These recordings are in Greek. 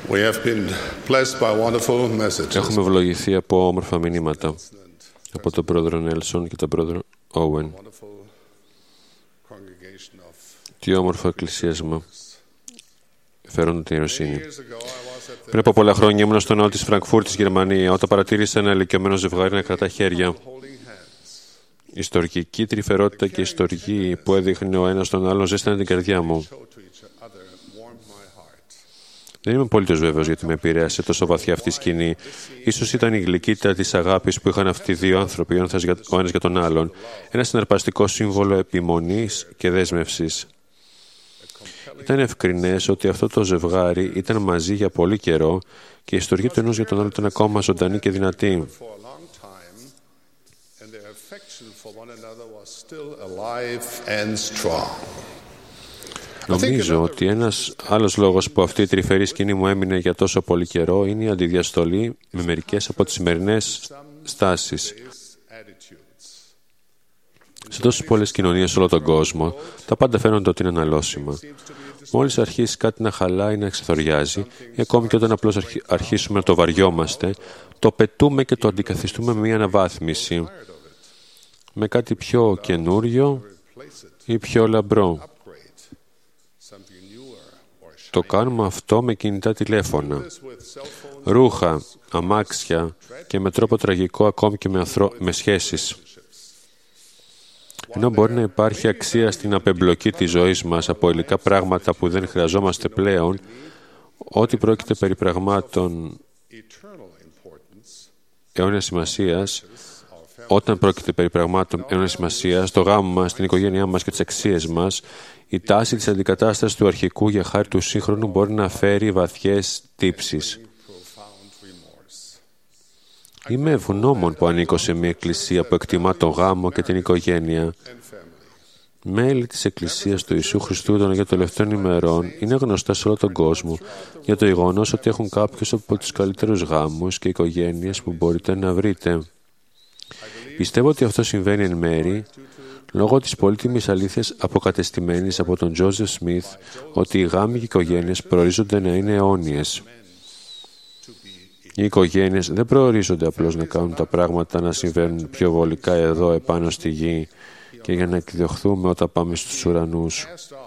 We have been blessed by wonderful messages. Έχουμε ευλογηθεί από όμορφα μηνύματα από τον πρόεδρο Νέλσον και τον πρόεδρο Όουεν. Τι όμορφο εκκλησίασμα. Φέρονται την ιεροσύνη. Πριν από πολλά χρόνια ήμουν στο ναό της Φραγκφούρτης, Γερμανία, όταν παρατήρησα ένα ηλικιωμένο ζευγάρι να κρατά χέρια. Η ιστορική τρυφερότητα και η ιστορική που έδειχνε ο ένας τον άλλον ζέστανε την καρδιά μου. Δεν είμαι απολύτως βέβαιος γιατί με επηρέασε τόσο βαθιά αυτή η σκηνή. Ίσως ήταν η γλυκύτητα της αγάπης που είχαν αυτοί οι δύο άνθρωποι, ο ένας για τον άλλον. Ένα συναρπαστικό σύμβολο επιμονής και δέσμευσης. Ήταν ευκρινές ότι αυτό το ζευγάρι ήταν μαζί για πολύ καιρό και η ιστορία του ενός για τον άλλο ήταν ακόμα ζωντανή και δυνατή. Νομίζω ότι ένας άλλος λόγος που αυτή η τρυφερή σκηνή μου έμεινε για τόσο πολύ καιρό είναι η αντιδιαστολή με μερικές από τις σημερινές στάσεις. Σε τόσες πολλές κοινωνίες σε όλο τον κόσμο, τα πάντα φαίνονται ότι είναι αναλώσιμα. Μόλις αρχίσει κάτι να χαλάει, να εξεθοριάζει, ή ακόμη και όταν απλώς αρχίσουμε να το βαριόμαστε, το πετούμε και το αντικαθιστούμε με μια αναβάθμιση, με κάτι πιο καινούριο ή πιο λαμπρό. Το κάνουμε αυτό με κινητά τηλέφωνα, ρούχα, αμάξια και με τρόπο τραγικό ακόμη και με σχέσεις. Ενώ μπορεί να υπάρχει αξία στην απεμπλοκή της ζωής μας από υλικά πράγματα που δεν χρειαζόμαστε πλέον, ό,τι πρόκειται περί πραγμάτων αιώνιας σημασίας, όταν πρόκειται περί πραγμάτων αιώνιας σημασίας, το γάμο μας, την οικογένειά μας και τις αξίες μας, η τάση της αντικατάστασης του αρχικού για χάρη του σύγχρονου μπορεί να φέρει βαθιές τύψεις. Είμαι ευγνώμων που ανήκω σε μια εκκλησία που εκτιμά τον γάμο και την οικογένεια. Μέλη της Εκκλησίας του Ιησού Χριστού των Αγίων Τελευταίων ημερών είναι γνωστά σε όλο τον κόσμο για το γεγονός ότι έχουν κάποιους από τους καλύτερους γάμους και οικογένειες που μπορείτε να βρείτε. Πιστεύω ότι αυτό συμβαίνει εν μέρη λόγω της πολύτιμης αλήθειας αποκατεστημένης από τον Τζόζεφ Σμιθ ότι οι γάμοι και οι οικογένειες προορίζονται να είναι αιώνιες. Οι οικογένειες δεν προορίζονται απλώς να κάνουν τα πράγματα να συμβαίνουν πιο βολικά εδώ επάνω στη γη και για να εκδιωχθούμε όταν πάμε στους ουρανούς.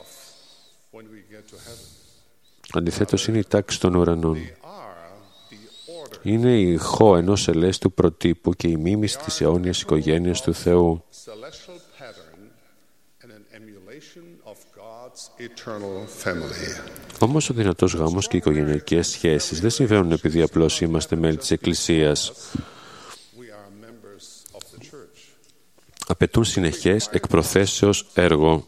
Αντιθέτως είναι η τάξη των ουρανών. Είναι η ηχό ενός ελέστου προτύπου και η μίμηση της αιώνιας οικογένειας του Θεού. Όμως ο δυνατός γάμος και οι οικογενειακές σχέσεις δεν συμβαίνουν επειδή απλώς είμαστε μέλη της Εκκλησίας. Απαιτούν συνεχές εκ προθέσεως έργο.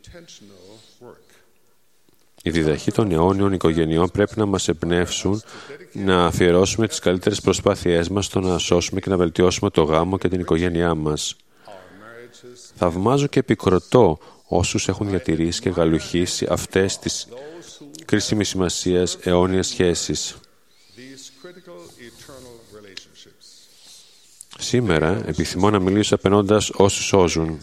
Η διδαχή των αιώνιων οικογενειών πρέπει να μας εμπνεύσουν να αφιερώσουμε τις καλύτερες προσπάθειές μας στο να σώσουμε και να βελτιώσουμε το γάμο και την οικογένειά μας. Θαυμάζω και επικροτώ όσους έχουν διατηρήσει και γαλουχίσει αυτές τις κρίσιμης σημασίας αιώνιες σχέσεις. Σήμερα επιθυμώ να μιλήσω απενώντας όσους σώζουν.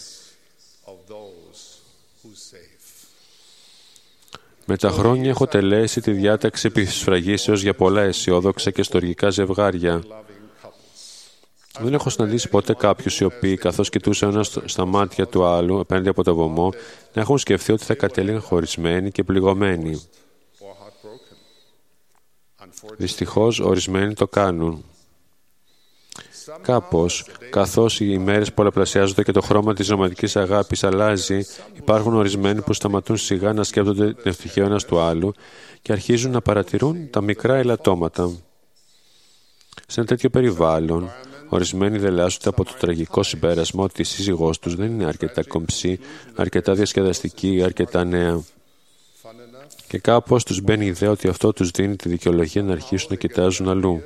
Με τα χρόνια έχω τελέσει τη διάταξη επισφραγίσεως για πολλά αισιόδοξα και στοργικά ζευγάρια. Δεν έχω συναντήσει ποτέ κάποιους οι οποίοι, καθώς κοιτούσαν ένας στα μάτια του άλλου απέναντι από το βωμό, να έχουν σκεφτεί ότι θα κατέληγαν χωρισμένοι και πληγωμένοι. Δυστυχώς, ορισμένοι το κάνουν. Κάπως, καθώς οι ημέρες πολλαπλασιάζονται και το χρώμα της ρομαντικής αγάπης αλλάζει, υπάρχουν ορισμένοι που σταματούν σιγά να σκέπτονται την ευτυχία ο ένας του άλλου και αρχίζουν να παρατηρούν τα μικρά ελαττώματα. Σε ένα τέτοιο περιβάλλον, ορισμένοι δελάζονται από το τραγικό συμπέρασμα ότι η σύζυγός τους δεν είναι αρκετά κομψή, αρκετά διασκεδαστική, αρκετά νέα. Και κάπως τους μπαίνει η ιδέα ότι αυτό τους δίνει τη δικαιολογία να αρχίσουν να κοιτάζουν αλλού.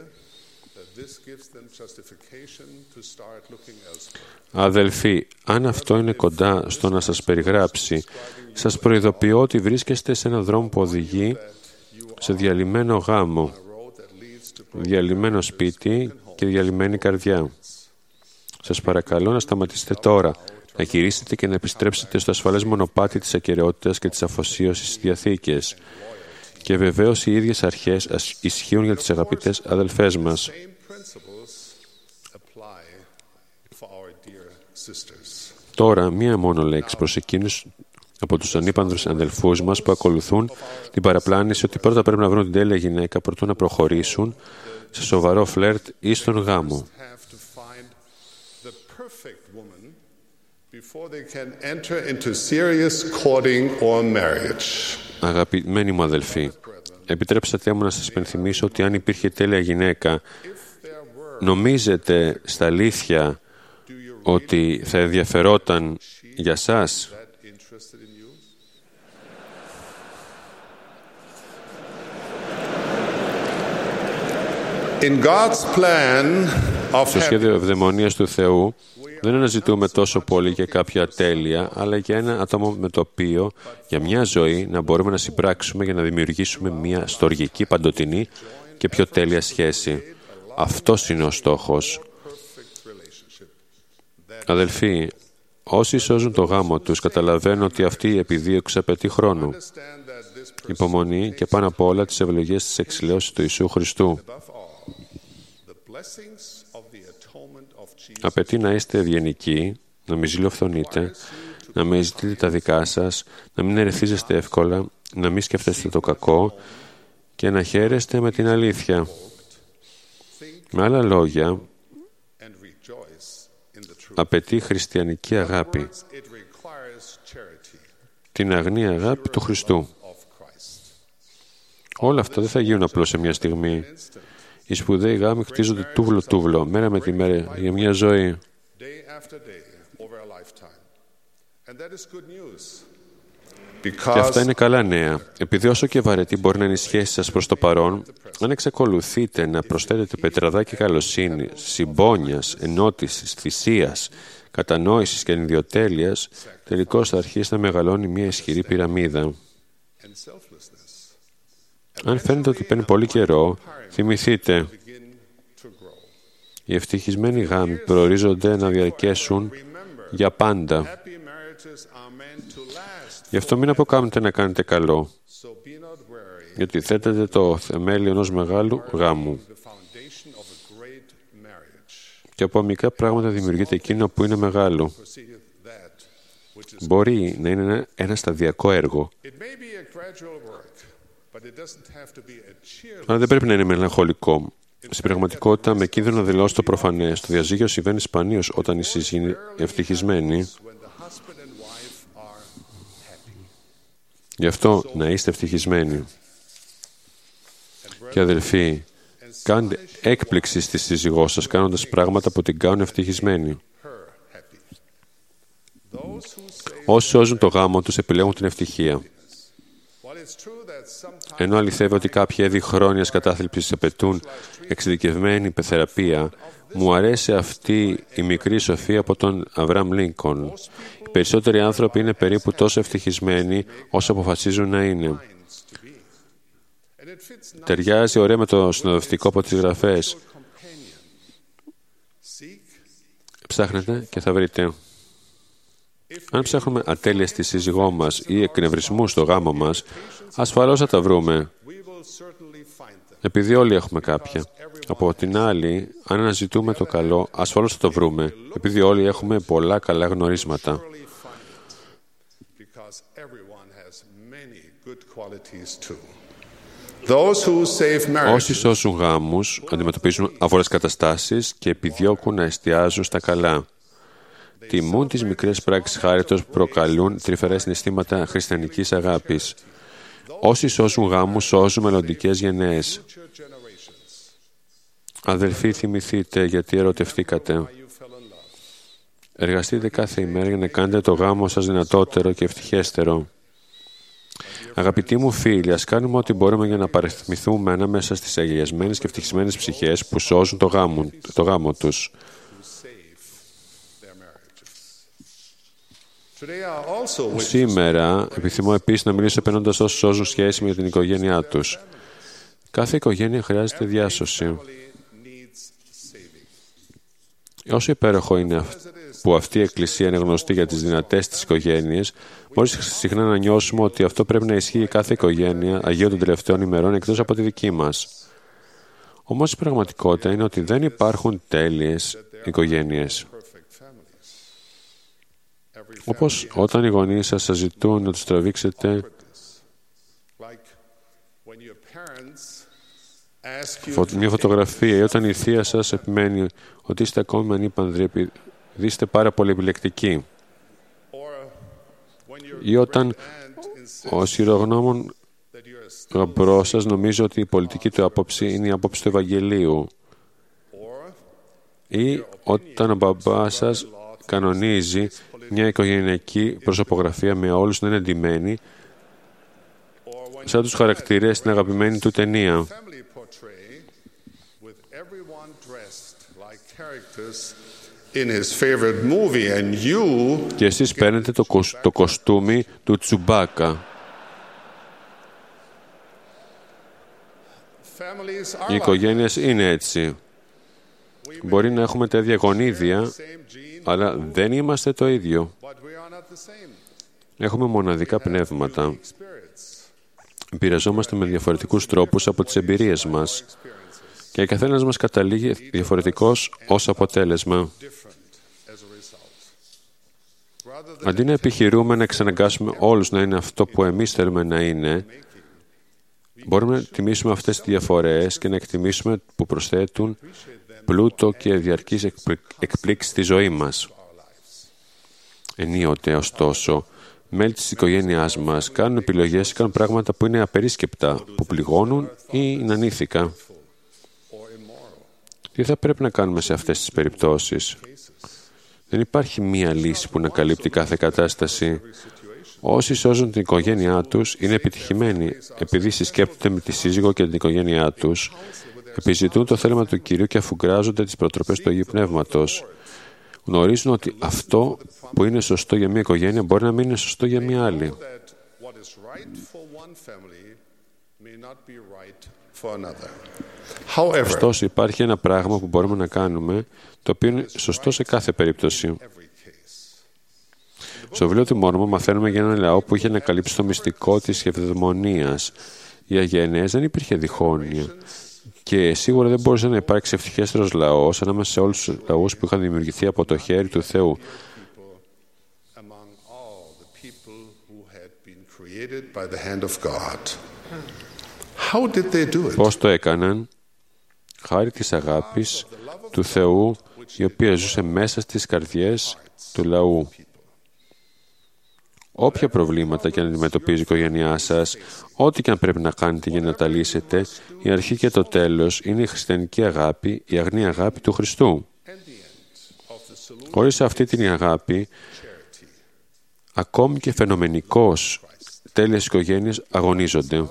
Αδελφοί, αν αυτό είναι κοντά στο να σας περιγράψει, σας προειδοποιώ ότι βρίσκεστε σε έναν δρόμο που οδηγεί σε διαλυμένο γάμο, διαλυμένο σπίτι και διαλυμένη καρδιά. Σας παρακαλώ να σταματήσετε τώρα, να γυρίσετε και να επιστρέψετε στο ασφαλές μονοπάτι της ακεραιότητας και της αφοσίωσης στις Διαθήκες. Και βεβαίως οι ίδιες αρχές ισχύουν για τις αγαπητές αδελφές μας. Τώρα, μία μόνο λέξη προς εκείνους από τους ανήπανδρους αδελφούς μας που ακολουθούν την παραπλάνηση ότι πρώτα πρέπει να βρουν την τέλεια γυναίκα προτού να προχωρήσουν σε σοβαρό φλερτ ή στον γάμο. Αγαπημένοι μου αδελφοί, επιτρέψατε μου να σας υπενθυμίσω ότι αν υπήρχε τέλεια γυναίκα, νομίζετε στα αλήθεια ότι θα ενδιαφερόταν για σας? Στο σχέδιο ευδαιμονίας του Θεού δεν αναζητούμε τόσο πολύ για κάποια τέλεια, αλλά για ένα άτομο με το οποίο για μια ζωή να μπορούμε να συμπράξουμε για να δημιουργήσουμε μια στοργική, παντοτινή και πιο τέλεια σχέση. Αυτός είναι ο στόχος. Αδελφοί, όσοι σώζουν το γάμο τους καταλαβαίνουν ότι αυτή η επιδίωξη απαιτεί χρόνο, υπομονή και πάνω απ' όλα τις ευλογίες της εξηλαίωσης του Ιησού Χριστού. Απαιτεί να είστε ευγενικοί, να μην ζηλοφθονείτε, να μην ζητείτε τα δικά σας, να μην ερεθίζεστε εύκολα, να μην σκέφτεστε το κακό και να χαίρεστε με την αλήθεια. Με άλλα λόγια, απαιτεί χριστιανική αγάπη, την αγνή αγάπη του Χριστού. Όλα αυτά δεν θα γίνουν απλώς σε μια στιγμή. Οι σπουδαίοι γάμοι χτίζονται τούβλο-τούβλο, μέρα με τη μέρα, για μια ζωή. Και αυτά είναι καλά νέα. Επειδή όσο και βαρετή μπορεί να είναι η σχέση σας προς το παρόν, αν εξακολουθείτε να προσθέτετε πετραδάκι καλοσύνης, συμπόνιας, ενότησης, θυσίας, κατανόησης και ενιδιοτέλειας, τελικώς θα αρχίσει να μεγαλώνει μια ισχυρή πυραμίδα. Αν φαίνεται ότι παίρνει πολύ καιρό, θυμηθείτε, οι ευτυχισμένοι γάμοι προορίζονται να διαρκέσουν για πάντα. Γι' αυτό μην αποκάμετε να κάνετε καλό, γιατί θέτετε το θεμέλιο ενός μεγάλου γάμου. Και από μικρά πράγματα δημιουργείται εκείνο που είναι μεγάλο. Μπορεί να είναι ένα σταδιακό έργο, αλλά δεν πρέπει να είναι μελαγχολικό. Στην πραγματικότητα, με κίνδυνο να δηλώσει το προφανές, το διαζύγιο συμβαίνει σπανίως όταν οι σύζυγοι είναι ευτυχισμένοι. Γι' αυτό να είστε ευτυχισμένοι. Και αδελφοί, κάντε έκπληξη στη σύζυγό σας κάνοντας πράγματα που την κάνουν ευτυχισμένη. Όσοι σώζουν το γάμο τους επιλέγουν την ευτυχία. Ενώ αληθεύει ότι κάποιοι έδη χρόνιας κατάθλιψης απαιτούν εξειδικευμένη θεραπεία, μου αρέσει αυτή η μικρή σοφία από τον Αβραάμ Λίνκον. Οι περισσότεροι άνθρωποι είναι περίπου τόσο ευτυχισμένοι όσο αποφασίζουν να είναι. Ταιριάζει ωραία με το συνοδευτικό από τις γραφές. Ψάχνετε και θα βρείτε. Αν ψάχνουμε ατέλεια στη σύζυγό μας ή εκνευρισμού στο γάμο μας, ασφαλώς θα τα βρούμε, επειδή όλοι έχουμε κάποια. Από την άλλη, αν αναζητούμε το καλό, ασφαλώς θα το βρούμε, επειδή όλοι έχουμε πολλά καλά γνωρίσματα. Όσοι σώσουν γάμους, αντιμετωπίζουν άβολες καταστάσεις και επιδιώκουν να εστιάζουν στα καλά. Τιμούν τις μικρές πράξεις χάριτος που προκαλούν τρυφερά συναισθήματα χριστιανικής αγάπης. Όσοι σώζουν γάμους, σώζουν μελλοντικές γενναίες. Αδελφοί, θυμηθείτε γιατί ερωτευτήκατε. Εργαστείτε κάθε ημέρα για να κάνετε το γάμο σας δυνατότερο και ευτυχέστερο. Αγαπητοί μου φίλοι, ας κάνουμε ό,τι μπορούμε για να παρεθμηθούμε ανάμεσα στις αγιασμένες και ευτυχισμένες ψυχές που σώζουν το γάμο τους. Σήμερα επιθυμώ επίσης να μιλήσω επενώντας όσους σώζουν σχέση με την οικογένειά τους. Κάθε οικογένεια χρειάζεται διάσωση. Όσο υπέροχο είναι που αυτή η Εκκλησία είναι γνωστή για τις δυνατές της οικογένειες, μπορεί συχνά να νιώσουμε ότι αυτό πρέπει να ισχύει για κάθε οικογένεια Αγίου των τελευταίων ημερών εκτός από τη δική μας. Όμως η πραγματικότητα είναι ότι δεν υπάρχουν τέλειες οικογένειες. Όπως όταν οι γονείς σας ζητούν να τους τραβήξετε μια φωτογραφία ή όταν η θεία σας επιμένει ότι είστε ακόμη ανήπανδροι επειδή είστε πάρα πολύ επιλεκτικοί, ή όταν ο σειρογνώμων γαμπρός σας νομίζει ότι η πολιτική του άποψη είναι η άποψη του Ευαγγελίου, ή όταν ο μπαμπάς σας κανονίζει μια οικογενειακή προσωπογραφία με όλους να είναι ντυμένοι σαν τους χαρακτήρες στην αγαπημένη του ταινία. Και εσείς παίρνετε το κοστούμι του Τσουμπάκα. Οι οικογένειες είναι έτσι. Μπορεί να έχουμε τα ίδια γονίδια, αλλά δεν είμαστε το ίδιο. Έχουμε μοναδικά πνεύματα. Επηρεαζόμαστε με διαφορετικούς τρόπους από τις εμπειρίες μας και καθένας μας καταλήγει διαφορετικός ως αποτέλεσμα. Αντί να επιχειρούμε να εξαναγκάσουμε όλους να είναι αυτό που εμείς θέλουμε να είναι, μπορούμε να τιμήσουμε αυτές τις διαφορές και να εκτιμήσουμε που προσθέτουν πλούτο και διαρκής εκπλήξη στη ζωή μας. Ενίοτε, ωστόσο, μέλη της οικογένειάς μας κάνουν επιλογές ή κάνουν πράγματα που είναι απερίσκεπτα, που πληγώνουν ή είναι ανήθικα. Τι θα πρέπει να κάνουμε σε αυτές τις περιπτώσεις? Δεν υπάρχει μία λύση που να καλύπτει κάθε κατάσταση. Όσοι σώζουν την οικογένειά τους είναι επιτυχημένοι επειδή συσκέπτονται με τη σύζυγο και την οικογένειά τους, επιζητούν το θέλημα του Κυρίου και αφουγκράζονται τις προτροπές του Αγίου Πνεύματος. Γνωρίζουν ότι αυτό που είναι σωστό για μια οικογένεια μπορεί να μην είναι σωστό για μια άλλη. Ωστόσο, υπάρχει ένα πράγμα που μπορούμε να κάνουμε, το οποίο είναι σωστό σε κάθε περίπτωση. Στο βιβλίο του Μόρμο μαθαίνουμε για έναν λαό που είχε ανακαλύψει το μυστικό της ευδαιμονίας. Για γενναίες δεν υπήρχε διχόνοια. Και σίγουρα δεν μπορούσε να υπάρξει ευτυχέστερος λαός ανάμεσα σε όλους τους λαούς που είχαν δημιουργηθεί από το χέρι του Θεού. Πώς το έκαναν? Χάρη της αγάπης του Θεού, η οποία ζούσε μέσα στις καρδιές του λαού. Όποια προβλήματα και αν αντιμετωπίζει η οικογένειά σας, ό,τι και αν πρέπει να κάνετε για να τα λύσετε, η αρχή και το τέλος είναι η χριστιανική αγάπη, η αγνή αγάπη του Χριστού. Χωρίς αυτή την αγάπη, ακόμη και φαινομενικώς τέλειες οικογένειες αγωνίζονται.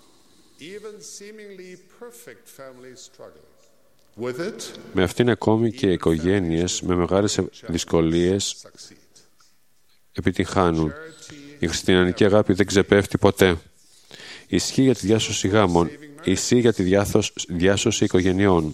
Με αυτήν ακόμη και οι οικογένειες με μεγάλες δυσκολίες επιτυγχάνουν. Η χριστιανική αγάπη δεν ξεπέφτει ποτέ. Ισχύει για τη διάσωση γάμων, ισχύει για τη διάσωση οικογενειών.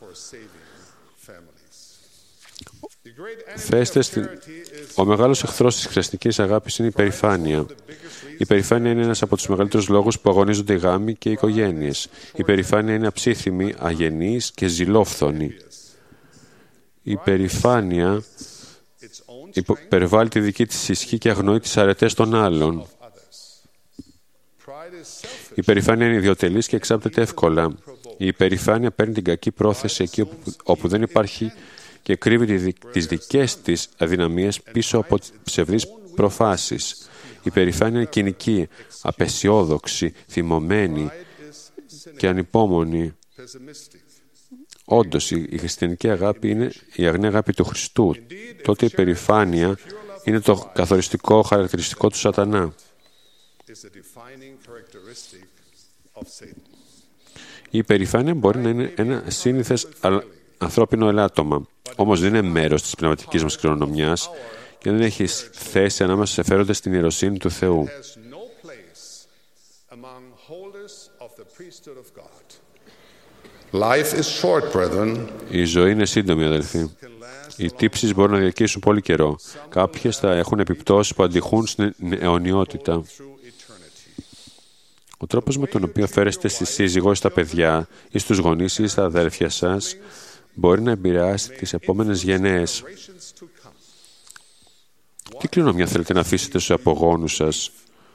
Ο μεγάλος εχθρός της χριστιανικής αγάπης είναι η περηφάνεια. Η περηφάνεια είναι ένας από τους μεγαλύτερους λόγους που αγωνίζονται οι γάμοι και οι οικογένειες. Η περηφάνεια είναι αψύθυμη, αγενής και ζηλόφθονη. Η περηφάνεια υπερβάλλει τη δική της ισχύ και αγνοεί τις αρετές των άλλων. Η περηφάνεια είναι ιδιωτελής και εξάπτεται εύκολα. Η περηφάνεια παίρνει την κακή πρόθεση εκεί όπου δεν υπάρχει και κρύβει τις δικές της αδυναμίες πίσω από ψευδείς προφάσεις. Η περηφάνεια είναι κοινική, απεσιόδοξη, θυμωμένη και ανυπόμονη. Όντως, η χριστιανική αγάπη είναι η αγνή αγάπη του Χριστού. Τότε η περηφάνεια είναι το καθοριστικό χαρακτηριστικό του Σατανά. Η υπερηφάνεια μπορεί να είναι ένα σύνηθες ανθρώπινο ελάττωμα, όμως δεν είναι μέρος της πνευματικής μας κληρονομιάς και δεν έχει θέση ανάμεσα στους εφέροντες στην ιεροσύνη του Θεού. Η ζωή είναι σύντομη, αδελφοί. Οι τύψεις μπορούν να διαρκήσουν πολύ καιρό. Κάποιες θα έχουν επιπτώσεις που αντιχούν στην αιωνιότητα. Ο τρόπος με τον οποίο φέρεστε στη σύζυγο ή στα παιδιά ή στους γονείς ή στα αδέρφια σας μπορεί να επηρεάσει τις επόμενες γενναίες. Τι κληρονομιά θέλετε να αφήσετε στους απογόνους σας?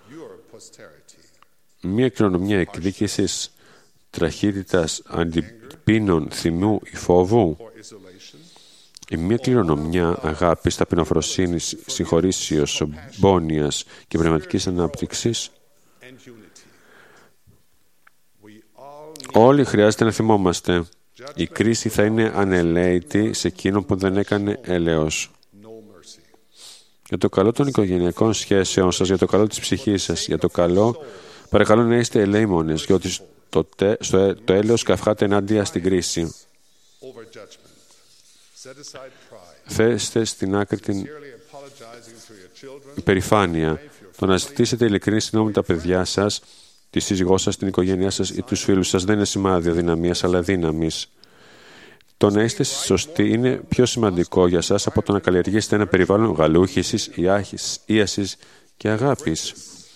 Μία κληρονομιά εκδίκησης, τραχύτητας, αντιπίνων, θυμού ή φόβου? Η μία κληρονομιά αγάπης, ταπεινοφροσύνης, συγχωρήσεως, συμπόνιας και πνευματικής ανάπτυξης? Όλοι χρειάζεται να θυμόμαστε. Η κρίση θα είναι ανελαίτη σε εκείνον που δεν έκανε έλεος. Για το καλό των οικογενειακών σχέσεων σας, για το καλό της ψυχής σας, για το καλό, παρακαλώ να είστε ελεήμονες, διότι το έλεος καυχάται ενάντια στην κρίση. Θέστε στην άκρη την υπερηφάνεια. Το να ζητήσετε ειλικρινή συγγνώμη με τα παιδιά σας, τη σύζυγό σας, την οικογένειά σας ή τους φίλους σας δεν είναι σημάδι αδυναμίας, αλλά δύναμης. Το να είστε σωστοί είναι πιο σημαντικό για σας από το να καλλιεργήσετε ένα περιβάλλον γαλούχησης, ίασης και αγάπης.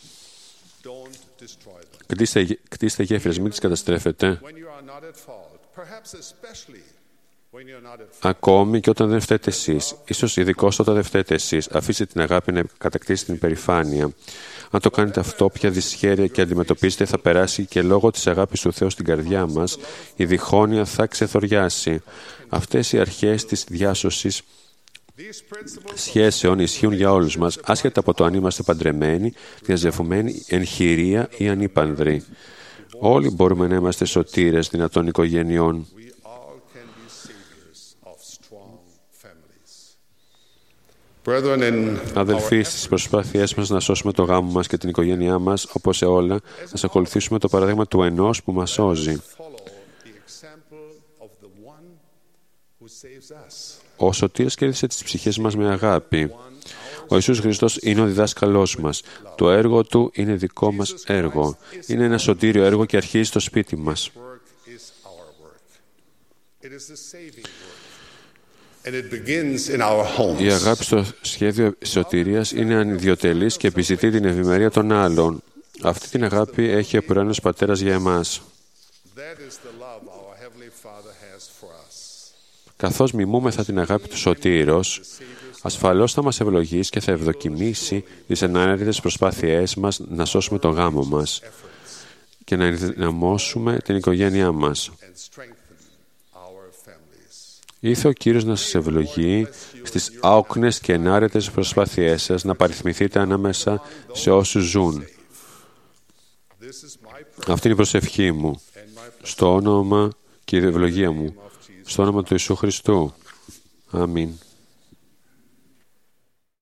Κτίστε γέφυρες, μην τις καταστρέφετε. Ακόμη και όταν δεν φταίτε εσείς, ίσως ειδικώς όταν δεν φταίτε εσείς, αφήστε την αγάπη να κατακτήσει την υπερηφάνεια. Αν το κάνετε αυτό, ποια δυσχέρεια και αντιμετωπίζετε θα περάσει και λόγω της αγάπης του Θεού στην καρδιά μας, η διχόνοια θα ξεθοριάσει. Αυτές οι αρχές της διάσωσης σχέσεων ισχύουν για όλους μας, άσχετα από το αν είμαστε παντρεμένοι, διαζευμένοι, εγχειρία ή ανήπανδροι. Όλοι μπορούμε να είμαστε σωτήρες δυνατών οικογενειών. Αδελφοί, στις προσπάθειές μας να σώσουμε το γάμο μας και την οικογένειά μας, όπως σε όλα, να ακολουθήσουμε το παράδειγμα του ενός που μας σώζει. Ο Σωτήρας κέρδισε τις ψυχές μας με αγάπη. Ο Ιησούς Χριστός είναι ο διδάσκαλός μας. Το έργο Του είναι δικό μας έργο. Είναι ένα σωτήριο έργο και αρχίζει στο σπίτι μας. Η αγάπη στο σχέδιο σωτηρίας είναι ανιδιοτελής και επιζητεί την ευημερία των άλλων. Αυτή την αγάπη έχει ο ουράνιος Πατέρας για εμάς. Καθώς μιμούμεθα την αγάπη του Σωτήρος, ασφαλώς θα μας ευλογήσει και θα ευδοκιμήσει τις ενάρετες προσπάθειές μας να σώσουμε τον γάμο μας και να ενδυναμώσουμε την οικογένειά μας. Ήθε ο Κύριος να σας ευλογεί στις άοκνες και ενάρετες προσπάθειές σας να παριθμηθείτε ανάμεσα σε όσους ζουν. Αυτή είναι η προσευχή μου, στο όνομα και η ευλογία μου, στο όνομα του Ιησού Χριστού. Αμήν.